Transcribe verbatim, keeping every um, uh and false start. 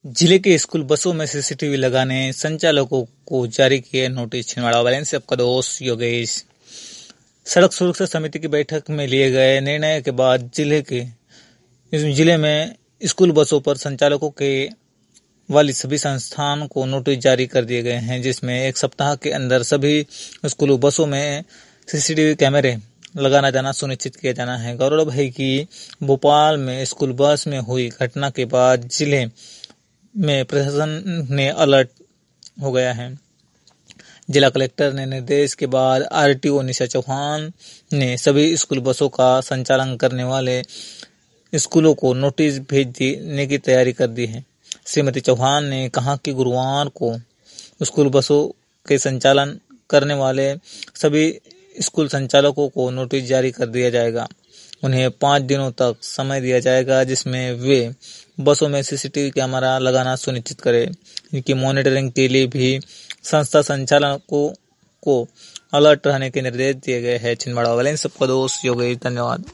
जिले के स्कूल बसों में सीसीटीवी लगाने संचालकों को जारी किए नोटिस। छिंदवाड़ा वायलेंस से आपका दोस्त योगेश। सड़क सुरक्षा समिति की बैठक में लिए गए निर्णय के बाद जिले के जिले में स्कूल बसों पर संचालकों के वाली सभी संस्थान को नोटिस जारी कर दिए गए हैं, जिसमें एक सप्ताह के अंदर सभी स्कूल बसों में सीसीटीवी कैमरे लगाना जाना सुनिश्चित किया जाना है। गौरतलब है कि भोपाल में स्कूल बस में हुई घटना के बाद जिले में प्रशासन ने अलर्ट हो गया है। जिला कलेक्टर ने निर्देश के बाद आरटीओ निशा चौहान ने सभी स्कूल बसों का संचालन करने वाले स्कूलों को नोटिस भेज देने की तैयारी कर दी है। श्रीमती चौहान ने कहा कि गुरुवार को स्कूल बसों के संचालन करने वाले सभी स्कूल संचालकों को नोटिस जारी कर दिया जाएगा। उन्हें पाँच दिनों तक समय दिया जाएगा, जिसमें वे बसों में सीसीटीवी कैमरा लगाना सुनिश्चित करें। इनकी मॉनिटरिंग के लिए भी संस्था संचालकों को अलर्ट रहने के निर्देश दिए गए हैं। छिंदवाड़ा वायलेंस सबका दोस्त योगेश। धन्यवाद।